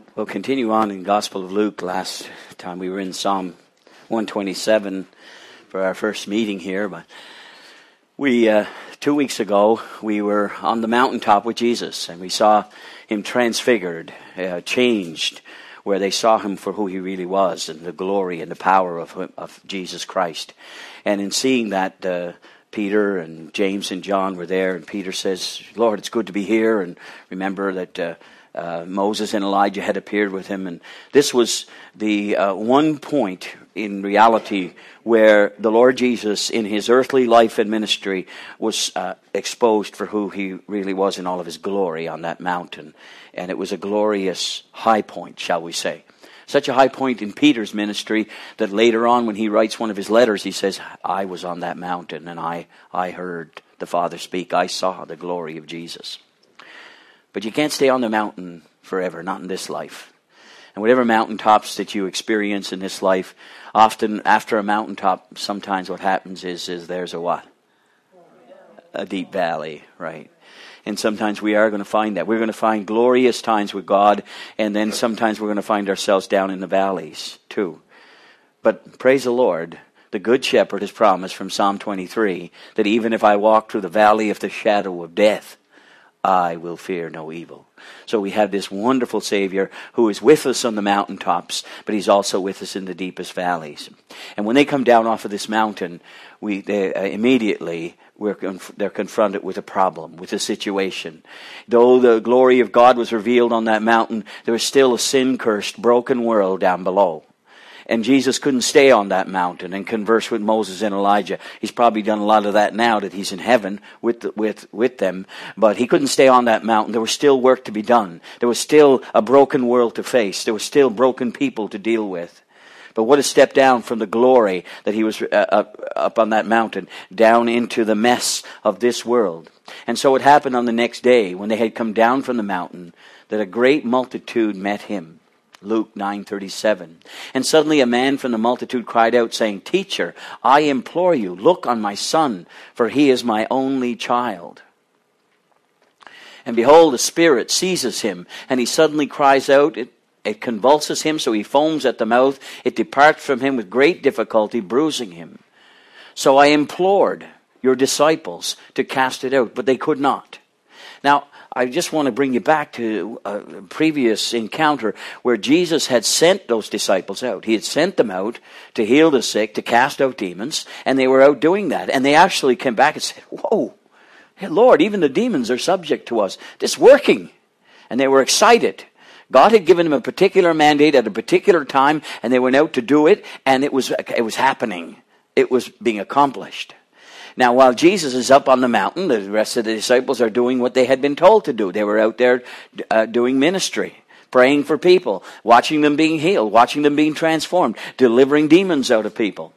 We'll continue on in Gospel of Luke. Last time we were in Psalm 127 for our first meeting here, but we 2 weeks ago we were on the mountaintop with Jesus, and we saw him transfigured, changed, where they saw him for who he really was, and the glory and the power of Jesus Christ. And in seeing that, Peter and James and John were there, and Peter says, "Lord, it's good to be here." And remember that Moses and Elijah had appeared with him, and this was the one point in reality where the Lord Jesus in his earthly life and ministry was exposed for who he really was in all of his glory on that mountain. And it was a glorious high point, shall we say. Such a high point in Peter's ministry that later on when he writes one of his letters, he says, "I was on that mountain and I heard the Father speak. I saw the glory of Jesus." But you can't stay on the mountain forever, not in this life. And whatever mountaintops that you experience in this life, often after a mountaintop, sometimes what happens is there's a what? A deep valley, right? And sometimes we are going to find that. We're going to find glorious times with God, and then sometimes we're going to find ourselves down in the valleys too. But praise the Lord, the Good Shepherd has promised from Psalm 23 that even if I walk through the valley of the shadow of death, I will fear no evil. So we have this wonderful Savior who is with us on the mountaintops, but he's also with us in the deepest valleys. And when they come down off of this mountain, immediately they're confronted with a problem, with a situation. Though the glory of God was revealed on that mountain, there was still a sin-cursed, broken world down below. And Jesus couldn't stay on that mountain and converse with Moses and Elijah. He's probably done a lot of that now that he's in heaven with them. But he couldn't stay on that mountain. There was still work to be done. There was still a broken world to face. There was still broken people to deal with. But what a step down from the glory that he was up on that mountain, down into the mess of this world. And so it happened on the next day when they had come down from the mountain that a great multitude met him. Luke 9:37. And suddenly a man from the multitude cried out, saying, "Teacher, I implore you, look on my son, for he is my only child. And behold, a spirit seizes him, and he suddenly cries out. It convulses him, so he foams at the mouth. It departs from him with great difficulty, bruising him. So I implored your disciples to cast it out, but they could not." Now, I just want to bring you back to a previous encounter where Jesus had sent those disciples out. He had sent them out to heal the sick, to cast out demons, and they were out doing that. And they actually came back and said, "Whoa, hey, Lord, even the demons are subject to us. This is working." And they were excited. God had given them a particular mandate at a particular time, and they went out to do it, and it was happening. It was being accomplished. Now, while Jesus is up on the mountain, the rest of the disciples are doing what they had been told to do. They were out there doing ministry, praying for people, watching them being healed, watching them being transformed, delivering demons out of people.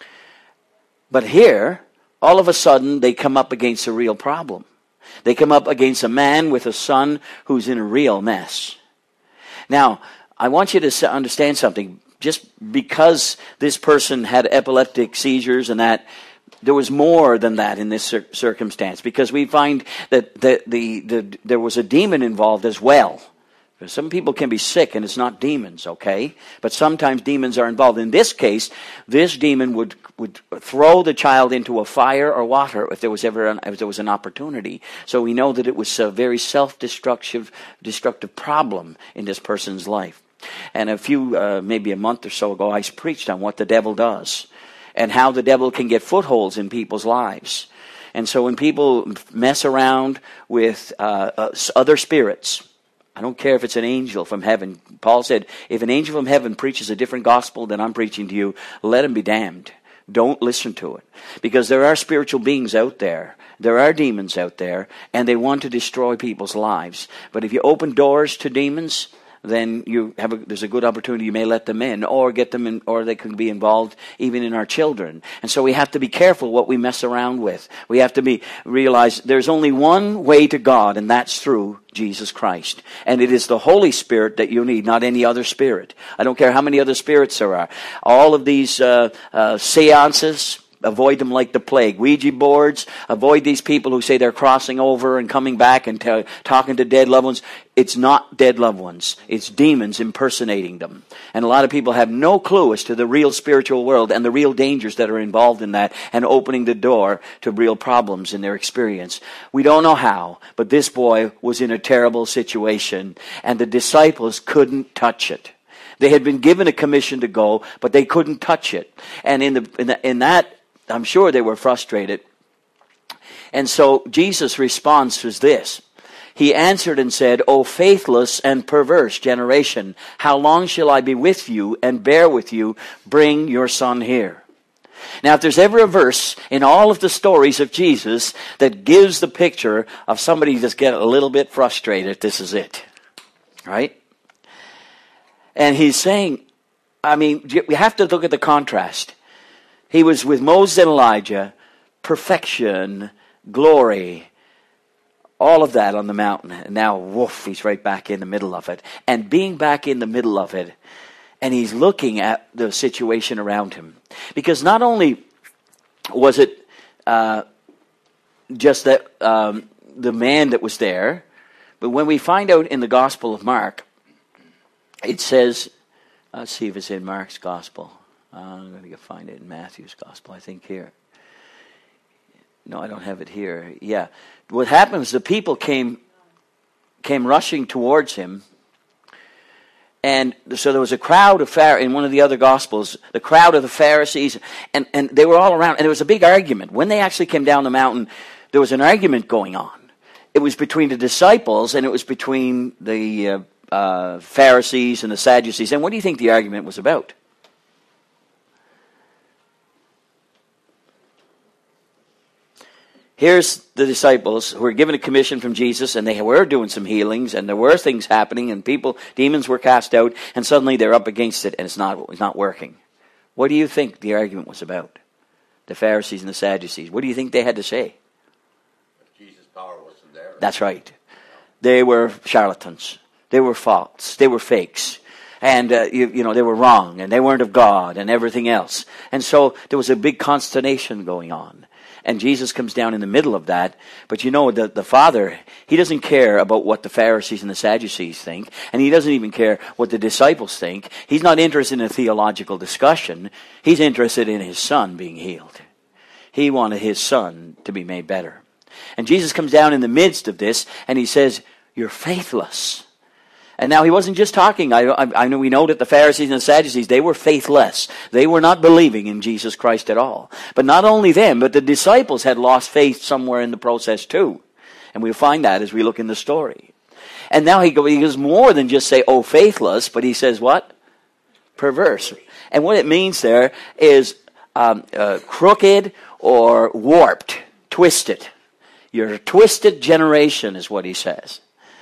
But here, all of a sudden, they come up against a real problem. They come up against a man with a son who's in a real mess. Now, I want you to understand something. Just because this person had epileptic seizures and that, there was more than that in this circumstance, because we find that there was a demon involved as well. Some people can be sick and it's not demons, okay? But sometimes demons are involved. In this case, this demon would throw the child into a fire or water if there was an opportunity. So we know that it was a very destructive problem in this person's life. And maybe a month or so ago, I preached on what the devil does, and how the devil can get footholds in people's lives. And so when people mess around with other spirits, I don't care if it's an angel from heaven. Paul said, if an angel from heaven preaches a different gospel than I'm preaching to you, let him be damned. Don't listen to it. Because there are spiritual beings out there. There are demons out there, and they want to destroy people's lives. But if you open doors to demons, then there's a good opportunity you may let them in, or get them in, or they can be involved even in our children. And so we have to be careful what we mess around with. We have to realize there's only one way to God, and that's through Jesus Christ. And it is the Holy Spirit that you need, not any other spirit. I don't care how many other spirits there are. All of these seances, avoid them like the plague. Ouija boards, avoid these people who say they're crossing over and coming back and talking to dead loved ones. It's not dead loved ones. It's demons impersonating them. And a lot of people have no clue as to the real spiritual world and the real dangers that are involved in that and opening the door to real problems in their experience. We don't know how, but this boy was in a terrible situation, and the disciples couldn't touch it. They had been given a commission to go, but they couldn't touch it. And in that, I'm sure they were frustrated. And so Jesus' response was this. He answered and said, O faithless and perverse generation, how long shall I be with you and bear with you? Bring your son here. Now, if there's ever a verse in all of the stories of Jesus that gives the picture of somebody that's getting a little bit frustrated, this is it. Right? And he's saying, I mean, we have to look at the contrast. He was with Moses and Elijah, perfection, glory, all of that on the mountain. And now, woof, he's right back in the middle of it. And being back in the middle of it, and he's looking at the situation around him. Because not only was it just that the man that was there, but when we find out in the Gospel of Mark, it says, let's see if it's in Mark's Gospel. I'm going to find it in Matthew's Gospel, I think here. No, I don't have it here. Yeah. What happened was the people came rushing towards him. And so there was a crowd of Pharisees, in one of the other Gospels, the crowd of the Pharisees, and they were all around. And there was a big argument. When they actually came down the mountain, there was an argument going on. It was between the disciples and it was between the Pharisees and the Sadducees. And what do you think the argument was about? Here's the disciples who were given a commission from Jesus, and they were doing some healings, and there were things happening, and demons were cast out, and suddenly they're up against it, and it's not working. What do you think the argument was about? The Pharisees and the Sadducees. What do you think they had to say? Jesus' power wasn't there. That's right. They were charlatans. They were false. They were fakes. And, they were wrong. And they weren't of God and everything else. And so there was a big consternation going on. And Jesus comes down in the middle of that. But the Father, He doesn't care about what the Pharisees and the Sadducees think. And He doesn't even care what the disciples think. He's not interested in a theological discussion. He's interested in His Son being healed. He wanted His Son to be made better. And Jesus comes down in the midst of this and He says, you're faithless. And now He wasn't just talking. I know we know that the Pharisees and the Sadducees, they were faithless. They were not believing in Jesus Christ at all. But not only them, but the disciples had lost faith somewhere in the process too. And we'll find that as we look in the story. And now he goes more than just say, oh, faithless, but he says what? Perverse. And what it means there is crooked or warped, twisted. You're a twisted generation is what he says.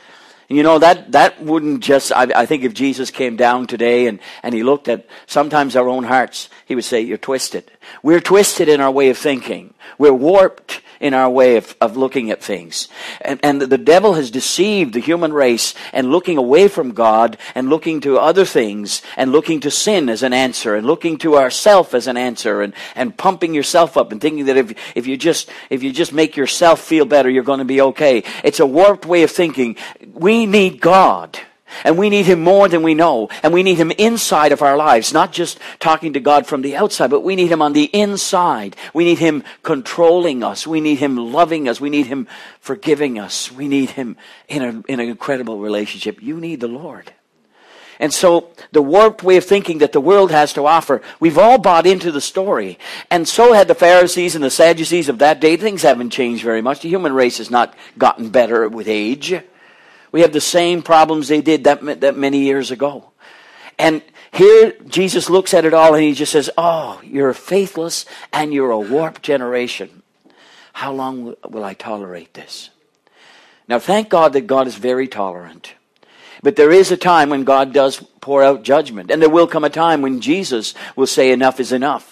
That wouldn't just, I think if Jesus came down today and He looked at sometimes our own hearts, He would say, you're twisted. We're twisted in our way of thinking. We're warped in our way of looking at things. And the devil has deceived the human race and looking away from God and looking to other things and looking to sin as an answer and looking to ourself as an answer and pumping yourself up and thinking that if you just make yourself feel better, you're going to be okay. It's a warped way of thinking. We need God. And we need Him more than we know. And we need Him inside of our lives. Not just talking to God from the outside, but we need Him on the inside. We need Him controlling us. We need Him loving us. We need Him forgiving us. We need Him in an incredible relationship. You need the Lord. And so the warped way of thinking that the world has to offer, we've all bought into the story. And so had the Pharisees and the Sadducees of that day. Things haven't changed very much. The human race has not gotten better with age. We have the same problems they did that many years ago. And here Jesus looks at it all and He just says, oh, you're faithless and you're a warped generation. How long will I tolerate this? Now thank God that God is very tolerant. But there is a time when God does pour out judgment. And there will come a time when Jesus will say enough is enough.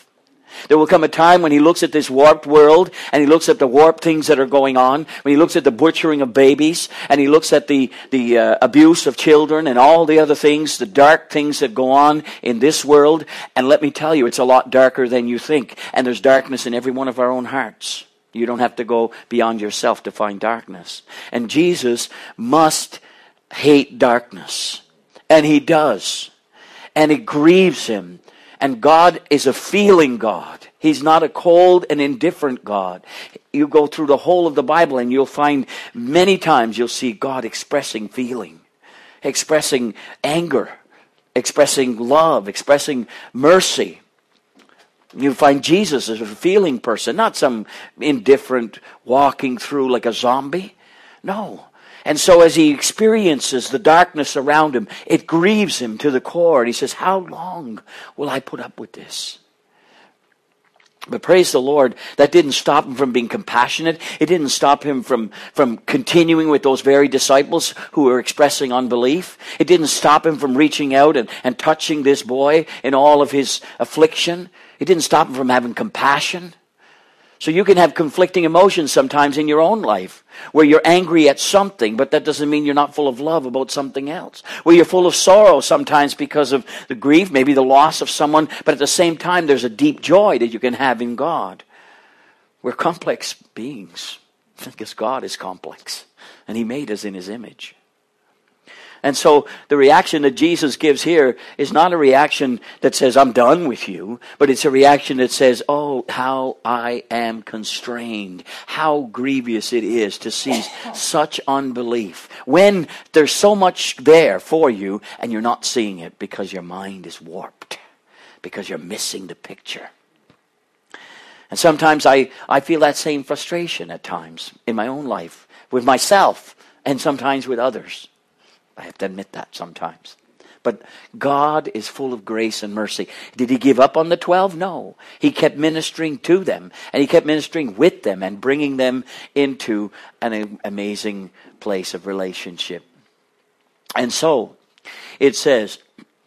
There will come a time when he looks at this warped world, and he looks at the warped things that are going on, when he looks at the butchering of babies, and he looks at the abuse of children and all the other things, the dark things that go on in this world. And let me tell you, it's a lot darker than you think. And there's darkness in every one of our own hearts. You don't have to go beyond yourself to find darkness. And Jesus must hate darkness. And he does. And it grieves him. And God is a feeling God. He's not a cold and indifferent God. You go through the whole of the Bible and you'll find many times you'll see God expressing feeling, expressing anger, expressing love, expressing mercy. You find Jesus as a feeling person, not some indifferent walking through like a zombie. No. And so as he experiences the darkness around him, it grieves him to the core. And he says, how long will I put up with this? But praise the Lord, that didn't stop him from being compassionate. It didn't stop him from continuing with those very disciples who were expressing unbelief. It didn't stop him from reaching out and touching this boy in all of his affliction. It didn't stop him from having compassion. So you can have conflicting emotions sometimes in your own life, where you're angry at something, but that doesn't mean you're not full of love about something else. Where you're full of sorrow sometimes because of the grief, maybe the loss of someone, but at the same time there's a deep joy that you can have in God. We're complex beings, because God is complex, and he made us in his image. And so the reaction that Jesus gives here is not a reaction that says, I'm done with you, but it's a reaction that says, oh, how I am constrained, how grievous it is to see such unbelief when there's so much there for you and you're not seeing it because your mind is warped, because you're missing the picture. And sometimes I feel that same frustration at times in my own life, with myself and sometimes with others. I have to admit that sometimes. But God is full of grace and mercy. Did he give up on the 12? No. He kept ministering to them. And he kept ministering with them and bringing them into an amazing place of relationship. And so, it says,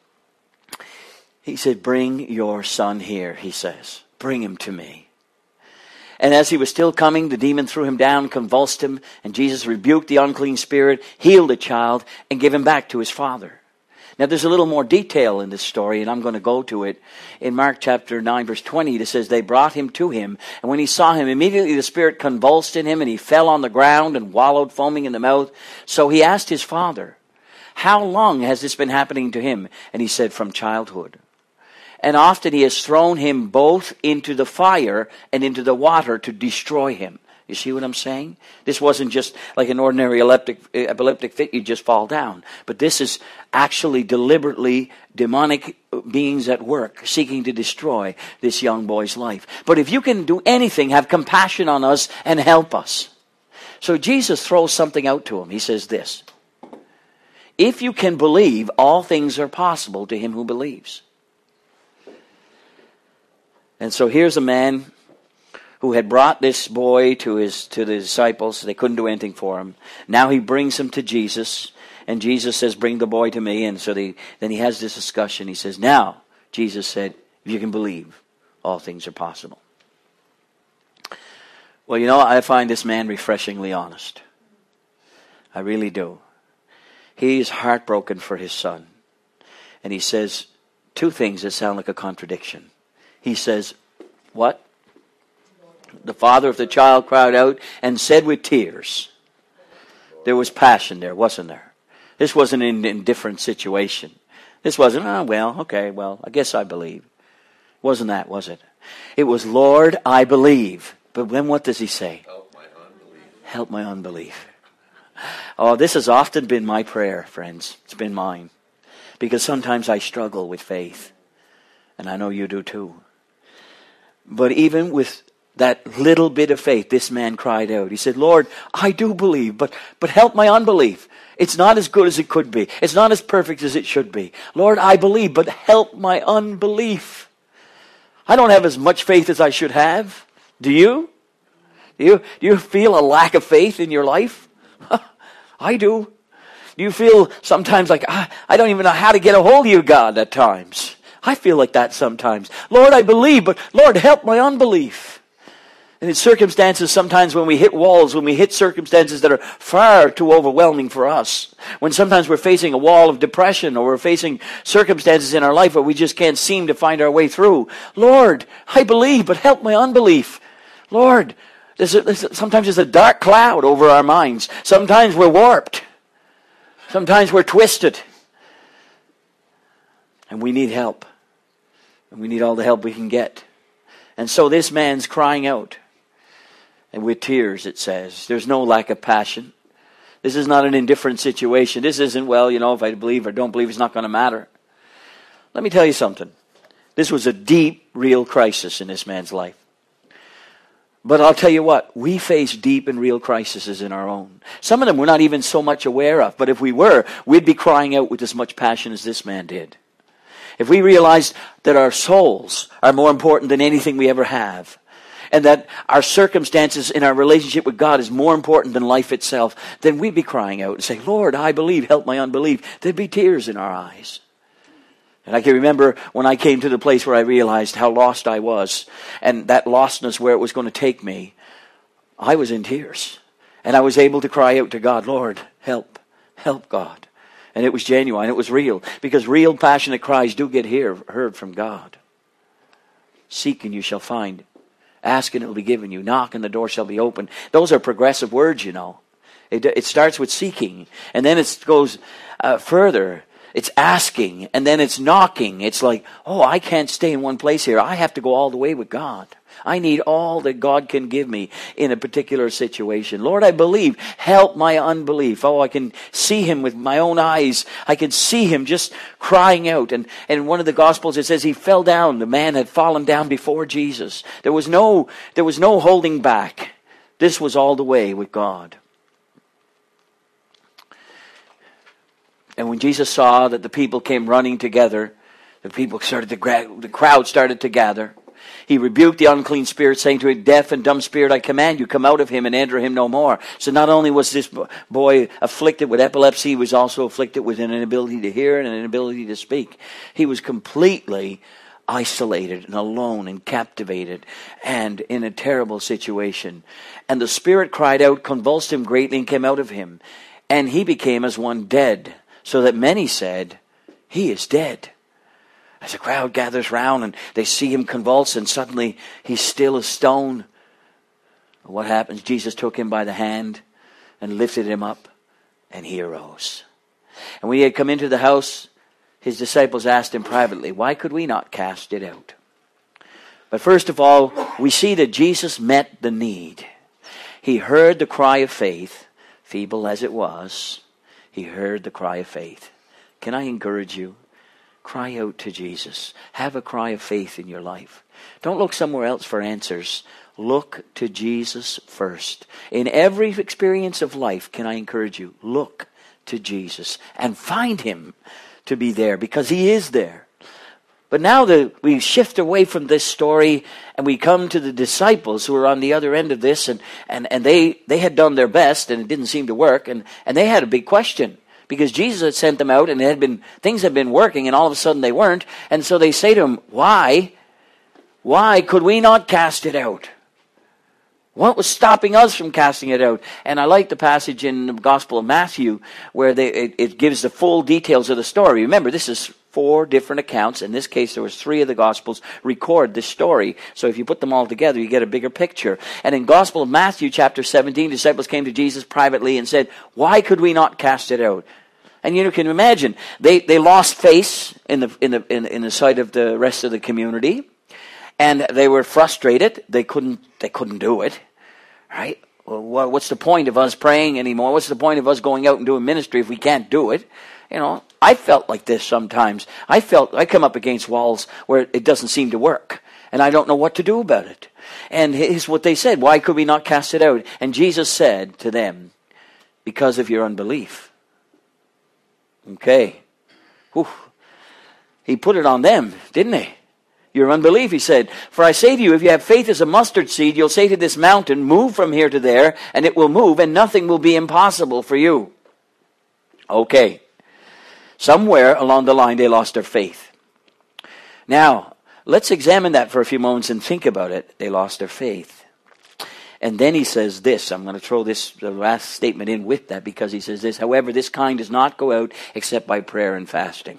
he said, bring your son here, he says. Bring him to me. And as he was still coming, the demon threw him down, convulsed him, and Jesus rebuked the unclean spirit, healed the child, and gave him back to his father. Now there's a little more detail in this story, and I'm going to go to it. In Mark chapter 9, verse 20, it says, they brought him to him, and when he saw him, immediately the spirit convulsed in him, and he fell on the ground and wallowed, foaming in the mouth. So he asked his father, how long has this been happening to him? And he said, from childhood. And often he has thrown him both into the fire and into the water to destroy him. You see what I'm saying? This wasn't just like an ordinary epileptic fit, you just fall down. But this is actually deliberately demonic beings at work, seeking to destroy this young boy's life. But if you can do anything, have compassion on us and help us. So Jesus throws something out to him. He says this, if you can believe, all things are possible to him who believes. And so here's a man who had brought this boy to the disciples. They couldn't do anything for him. Now he brings him to Jesus, and Jesus says, bring the boy to me. And so then he has this discussion. He says, now, Jesus said, if you can believe, all things are possible. Well, you know, I find this man refreshingly honest. I really do. He's heartbroken for his son. And he says two things that sound like a contradiction. He says, what? The father of the child cried out and said with tears. There was passion there, wasn't there? This wasn't an indifferent situation. This wasn't, I guess I believe. Wasn't that, was it? It was, Lord, I believe. But then what does he say? Help my unbelief. Help my unbelief. Oh, this has often been my prayer, friends. It's been mine. Because sometimes I struggle with faith. And I know you do too. But even with that little bit of faith, this man cried out. He said, Lord, I do believe, but help my unbelief. It's not as good as it could be. It's not as perfect as it should be. Lord, I believe, but help my unbelief. I don't have as much faith as I should have. Do you? Do you feel a lack of faith in your life? I do. Do you feel sometimes like, I don't even know how to get a hold of you, God, at times? I feel like that sometimes. Lord, I believe, but Lord, help my unbelief. And in circumstances, sometimes when we hit walls, when we hit circumstances that are far too overwhelming for us, when sometimes we're facing a wall of depression or we're facing circumstances in our life where we just can't seem to find our way through, Lord, I believe, but help my unbelief. Lord, sometimes there's a dark cloud over our minds. Sometimes we're warped. Sometimes we're twisted. And we need help. And we need all the help we can get. And so this man's crying out. And with tears, it says. There's no lack of passion. This is not an indifferent situation. This isn't, if I believe or don't believe, it's not going to matter. Let me tell you something. This was a deep, real crisis in this man's life. But I'll tell you what, we face deep and real crises in our own. Some of them we're not even so much aware of. But if we were, we'd be crying out with as much passion as this man did. If we realized that our souls are more important than anything we ever have, and that our circumstances in our relationship with God is more important than life itself, then we'd be crying out and say, Lord, I believe, help my unbelief. There'd be tears in our eyes. And I can remember when I came to the place where I realized how lost I was, and that lostness where it was going to take me, I was in tears. And I was able to cry out to God, Lord, help God. And it was genuine, it was real, because real passionate cries do get heard from God. Seek and you shall find. Ask and it will be given you. Knock and the door shall be opened. Those are progressive words, It starts with seeking, and then it goes further. It's asking, and then it's knocking. It's like, I can't stay in one place here. I have to go all the way with God. I need all that God can give me in a particular situation. Lord, I believe. Help my unbelief. I can see him with my own eyes. I can see him just crying out. And in one of the Gospels it says he fell down. The man had fallen down before Jesus. There was no holding back. This was all the way with God. And when Jesus saw that the people came running together, the crowd started to gather. He rebuked the unclean spirit, saying to it, deaf and dumb spirit, I command you, come out of him and enter him no more. So not only was this boy afflicted with epilepsy, he was also afflicted with an inability to hear and an inability to speak. He was completely isolated and alone and captivated and in a terrible situation. And the spirit cried out, convulsed him greatly, and came out of him. And he became as one dead, so that many said, he is dead. As the crowd gathers round and they see him convulse, and suddenly he's still as stone. What happens? Jesus took him by the hand and lifted him up, and he arose. And when he had come into the house, his disciples asked him privately, why could we not cast it out? But first of all, we see that Jesus met the need. He heard the cry of faith, feeble as it was. He heard the cry of faith. Can I encourage you? Cry out to Jesus. Have a cry of faith in your life. Don't look somewhere else for answers. Look to Jesus first. In every experience of life, can I encourage you? Look to Jesus and find him to be there, because he is there. But now that we shift away from this story and we come to the disciples who are on the other end of this, and they had done their best and it didn't seem to work, and they had a big question. Because Jesus had sent them out and things had been working, and all of a sudden they weren't. And so they say to him, why? Why could we not cast it out? What was stopping us from casting it out? And I like the passage in the Gospel of Matthew where it gives the full details of the story. Remember, this is 4 different accounts. In this case, there was 3 of the Gospels record this story. So if you put them all together, you get a bigger picture. And in Gospel of Matthew, chapter 17, disciples came to Jesus privately and said, why could we not cast it out? And you can imagine, they lost face in the sight of the rest of the community, and they were frustrated. They couldn't do it, right? Well, what's the point of us praying anymore? What's the point of us going out and doing ministry if we can't do it? I felt like this sometimes. I come up against walls where it doesn't seem to work, and I don't know what to do about it. And here's what they said: why could we not cast it out? And Jesus said to them, because of your unbelief. Okay. Whew. He put it on them, didn't he? Your unbelief, he said. For I say to you, if you have faith as a mustard seed, you'll say to this mountain, move from here to there, and it will move, and nothing will be impossible for you. Okay. Somewhere along the line, they lost their faith. Now, let's examine that for a few moments and think about it. They lost their faith. And then he says this. I'm going to throw the last statement in with that, because he says this. However, this kind does not go out except by prayer and fasting.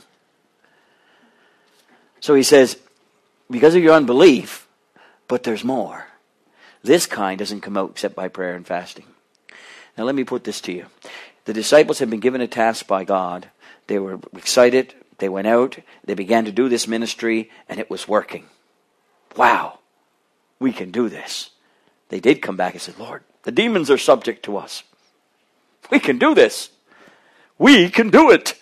So he says, because of your unbelief, but there's more. This kind doesn't come out except by prayer and fasting. Now let me put this to you. The disciples had been given a task by God. They were excited. They went out. They began to do this ministry, and it was working. Wow, we can do this. They did come back and said, Lord, the demons are subject to us. We can do this. We can do it.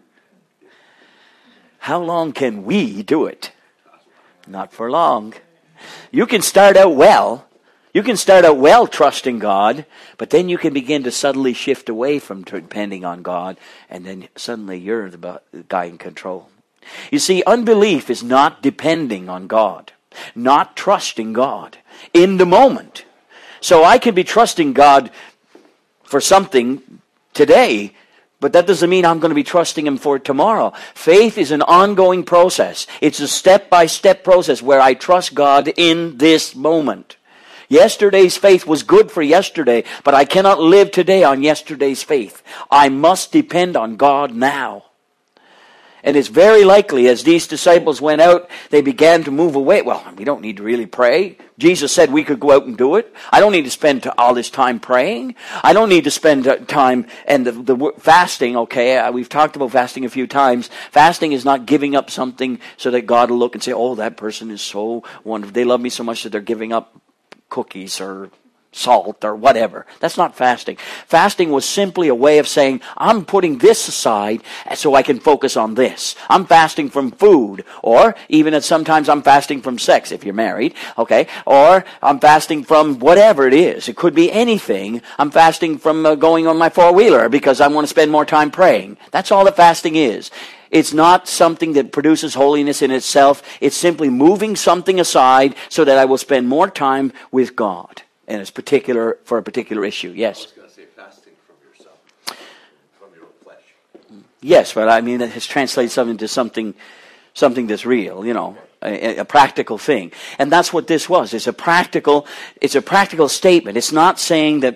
How long can we do it? Not for long. You can start out well. You can start out well trusting God, but then you can begin to subtly shift away from depending on God, and then suddenly you're the guy in control. You see, unbelief is not depending on God, not trusting God in the moment. So I can be trusting God for something today, but that doesn't mean I'm going to be trusting Him for tomorrow. Faith is an ongoing process. It's a step-by-step process where I trust God in this moment. Yesterday's faith was good for yesterday, but I cannot live today on yesterday's faith. I must depend on God now. And it's very likely as these disciples went out, they began to move away. Well, we don't need to really pray. Jesus said we could go out and do it. I don't need to spend all this time praying. I don't need to spend time and the fasting, okay, we've talked about fasting a few times. Fasting is not giving up something so that God will look and say, oh, that person is so wonderful. They love me so much that they're giving up cookies or salt or whatever. That's not fasting. Fasting was simply a way of saying, I'm putting this aside so I can focus on this. I'm fasting from food, or even sometimes I'm fasting from sex if you're married, okay? Or I'm fasting from whatever it is. It could be anything. I'm fasting from going on my four-wheeler because I want to spend more time praying. That's all that fasting is. It's not something that produces holiness in itself. It's simply moving something aside so that I will spend more time with God. And it's particular for a particular issue. Yes? I was going to say fasting from yourself, from your flesh. Yes, but I mean it has translated something to something that's real, a practical thing. And that's what this was. It's a practical statement. It's not saying that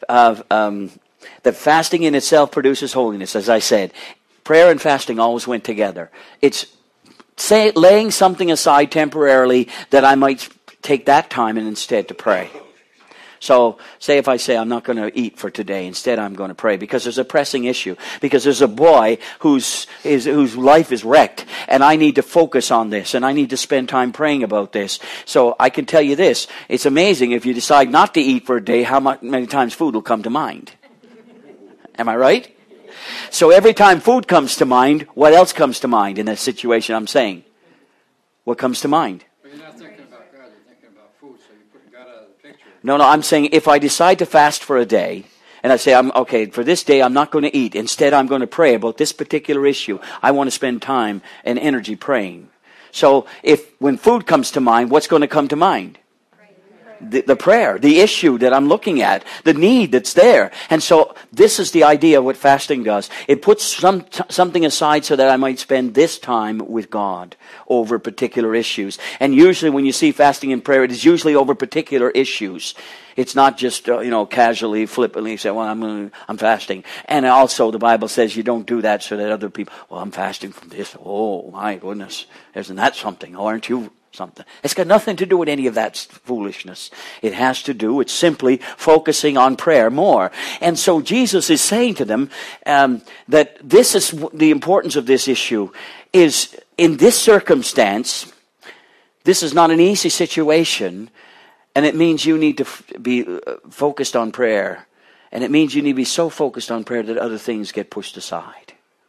that fasting in itself produces holiness, as I said. Prayer and fasting always went together. It's laying something aside temporarily that I might take that time and instead to pray. So, say if I say I'm not going to eat for today, instead I'm going to pray because there's a pressing issue, because there's a boy whose life is wrecked, and I need to focus on this, and I need to spend time praying about this. So I can tell you this, it's amazing if you decide not to eat for a day, how many times food will come to mind. Am I right? So every time food comes to mind, what else comes to mind in that situation I'm saying? What comes to mind? But you're not thinking about God, you're thinking about food, so you put God out of the picture. No, I'm saying if I decide to fast for a day, and I say, for this day I'm not going to eat. Instead, I'm going to pray about this particular issue. I want to spend time and energy praying. So when food comes to mind, what's going to come to mind? The prayer, the issue that I'm looking at, the need that's there. And so this is the idea of what fasting does. It puts something aside so that I might spend this time with God over particular issues. And usually when you see fasting and prayer, it is usually over particular issues. It's not just, casually, flippantly say, well, I'm fasting. And also the Bible says you don't do that so that other people, well, I'm fasting from this. Oh, my goodness. Isn't that something? Oh, aren't you something? It's got nothing to do with any of that foolishness. It has to do with simply focusing on prayer more. And so Jesus is saying to them that this is the importance of this issue is in this circumstance, this is not an easy situation. And it means you need to be focused on prayer. And it means you need to be so focused on prayer that other things get pushed aside.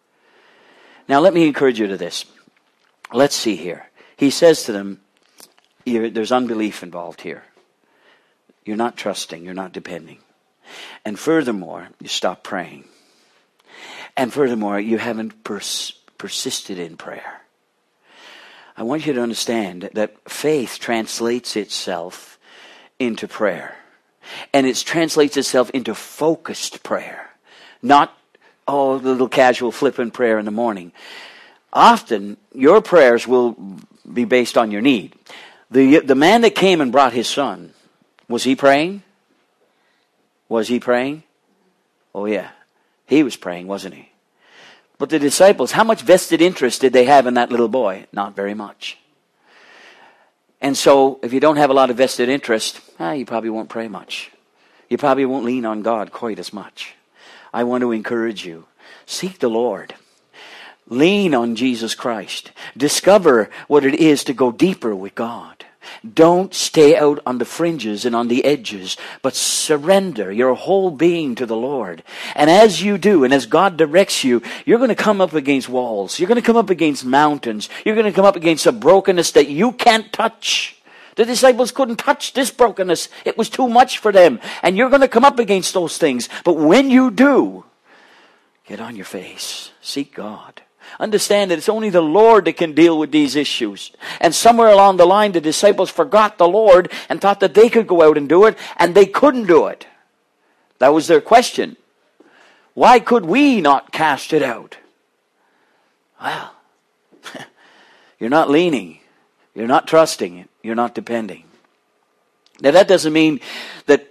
Now let me encourage you to this. Let's see here. He says to them, there's unbelief involved here. You're not trusting. You're not depending. And furthermore, you stop praying. And furthermore, you haven't persisted in prayer. I want you to understand that faith translates itself into prayer. And it translates itself into focused prayer. Not, the little casual flippant prayer in the morning. often your prayers will be based on your need. The man that came and brought his son, was he praying? Was he praying? Oh yeah. He was praying, wasn't he? But the disciples, how much vested interest did they have in that little boy? Not very much. And so, if you don't have a lot of vested interest, you probably won't pray much. You probably won't lean on God quite as much. I want to encourage you. Seek the Lord. Lean on Jesus Christ. Discover what it is to go deeper with God. Don't stay out on the fringes and on the edges, but surrender your whole being to the Lord. And as you do, and as God directs you, you're going to come up against walls. You're going to come up against mountains. You're going to come up against a brokenness that you can't touch. The disciples couldn't touch this brokenness. It was too much for them. And you're going to come up against those things. But when you do, get on your face. Seek God. Understand that it's only the Lord that can deal with these issues. And somewhere along the line, the disciples forgot the Lord and thought that they could go out and do it, and they couldn't do it. That was their question. Why could we not cast it out? Well, you're not leaning. You're not trusting. You're not depending. Now that doesn't mean that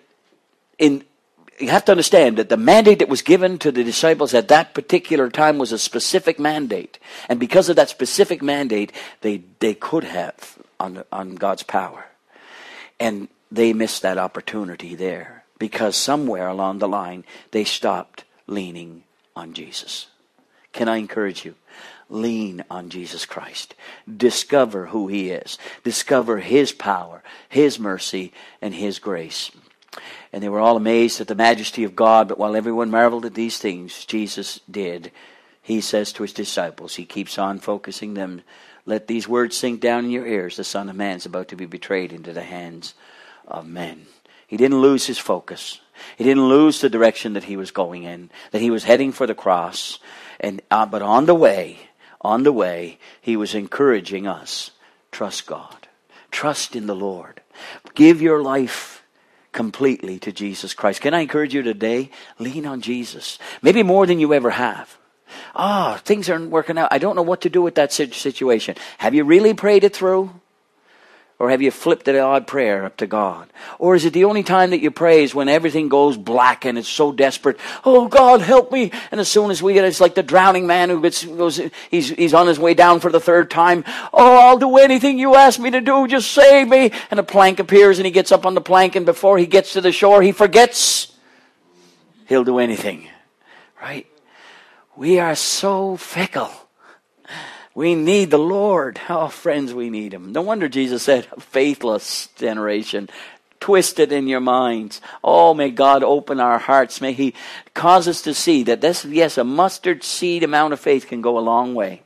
you have to understand that the mandate that was given to the disciples at that particular time was a specific mandate. And because of that specific mandate, they could have on God's power. And they missed that opportunity there. Because somewhere along the line, they stopped leaning on Jesus. Can I encourage you? Lean on Jesus Christ. Discover who He is. Discover His power, His mercy, and His grace. And they were all amazed at the majesty of God. But while everyone marveled at these things, Jesus did. He says to His disciples, He keeps on focusing them. Let these words sink down in your ears. The Son of Man is about to be betrayed into the hands of men. He didn't lose His focus. He didn't lose the direction that He was going in. That He was heading for the cross. But on the way, He was encouraging us. Trust God. Trust in the Lord. Give your life completely to Jesus Christ. Can I encourage you today? Lean on Jesus. Maybe more than you ever have. Things aren't working out. I don't know what to do with that situation. Have you really prayed it through? Or have you flipped the odd prayer up to God? Or is it the only time that you pray is when everything goes black and it's so desperate? Oh, God, help me. And as soon as we get it, it's like the drowning man who goes, he's on his way down for the third time. Oh, I'll do anything you ask me to do. Just save me. And a plank appears and he gets up on the plank, and before he gets to the shore, he forgets. He'll do anything. Right? We are so fickle. We need the Lord. Oh, friends, we need Him. No wonder Jesus said, a faithless generation, twisted in your minds. Oh, may God open our hearts. May He cause us to see that this, yes, a mustard seed amount of faith can go a long way.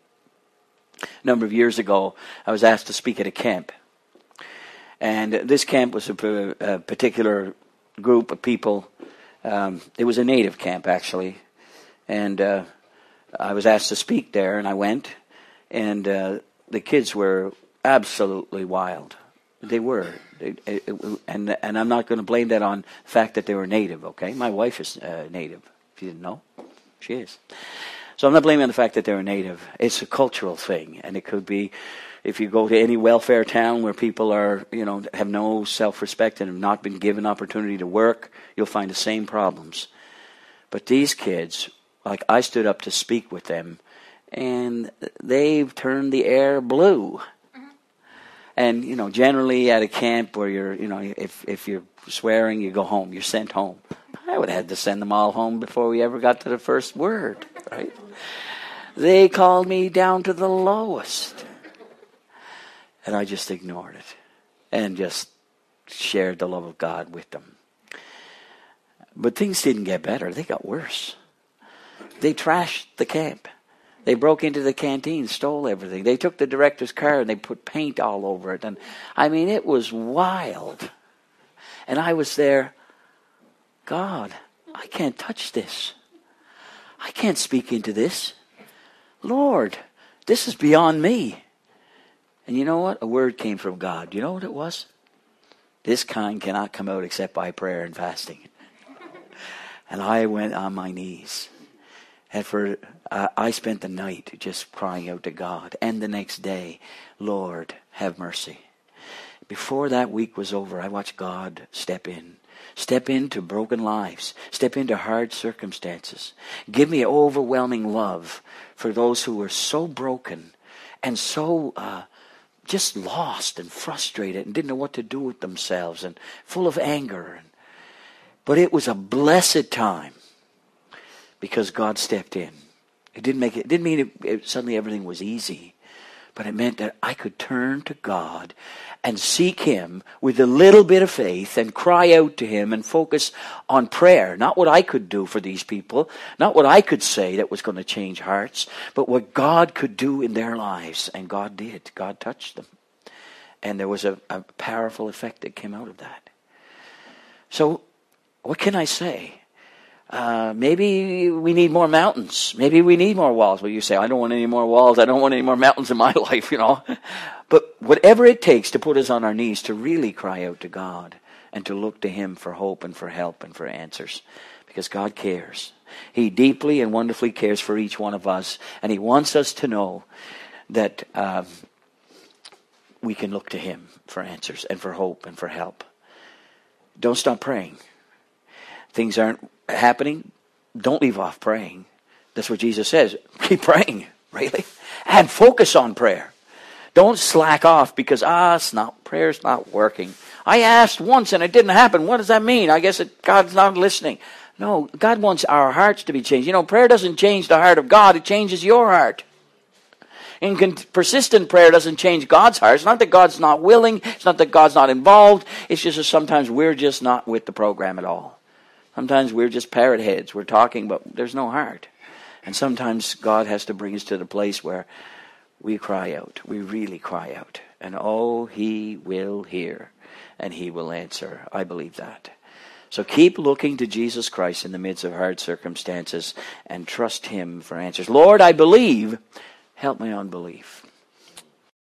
A number of years ago, I was asked to speak at a camp. And this camp was a particular group of people. It was a native camp, actually. And I was asked to speak there, and I went, and the kids were absolutely wild. They were, and I'm not going to blame that on the fact that they were native. Okay, my wife is native. If you didn't know, she is. So I'm not blaming on the fact that they're native. It's a cultural thing, and it could be if you go to any welfare town where people are, have no self-respect and have not been given opportunity to work, you'll find the same problems. But these kids. Like, I stood up to speak with them, and they've turned the air blue. Mm-hmm. And, generally at a camp where you're, if you're swearing, you go home. You're sent home. I would have had to send them all home before we ever got to the first word, right? They called me down to the lowest. And I just ignored it and just shared the love of God with them. But things didn't get better. They got worse. They trashed the camp. They broke into the canteen, stole everything. They took the director's car and they put paint all over it. And it was wild. And I was there, God, I can't touch this. I can't speak into this. Lord, this is beyond me. And you know what? A word came from God. You know what it was? This kind cannot come out except by prayer and fasting. And I went on my knees. And I spent the night just crying out to God. And the next day, Lord, have mercy. Before that week was over, I watched God step in. Step into broken lives. Step into hard circumstances. Give me overwhelming love for those who were so broken and so just lost and frustrated and didn't know what to do with themselves and full of anger. But it was a blessed time because God stepped in. It didn't mean suddenly everything was easy, but it meant that I could turn to God and seek Him with a little bit of faith and cry out to Him and focus on prayer. Not what I could do for these people, not what I could say that was going to change hearts, but what God could do in their lives. And God did. God touched them. And there was a powerful effect that came out of that. So, what can I say? Maybe we need more mountains. Maybe we need more walls. Well, you say, I don't want any more walls. I don't want any more mountains in my life, But whatever it takes to put us on our knees to really cry out to God and to look to Him for hope and for help and for answers. Because God cares. He deeply and wonderfully cares for each one of us. And He wants us to know that we can look to Him for answers and for hope and for help. Don't stop praying. Things aren't happening. Don't leave off praying. That's what Jesus says. Keep praying, really. And focus on prayer. Don't slack off because, prayer's not working. I asked once and it didn't happen. What does that mean? I guess God's not listening. No, God wants our hearts to be changed. Prayer doesn't change the heart of God. It changes your heart. And persistent prayer doesn't change God's heart. It's not that God's not willing. It's not that God's not involved. It's just that sometimes we're just not with the program at all. Sometimes we're just parrot heads. We're talking, but there's no heart. And sometimes God has to bring us to the place where we cry out. We really cry out. And He will hear and He will answer. I believe that. So keep looking to Jesus Christ in the midst of hard circumstances and trust Him for answers. Lord, I believe. Help my unbelief.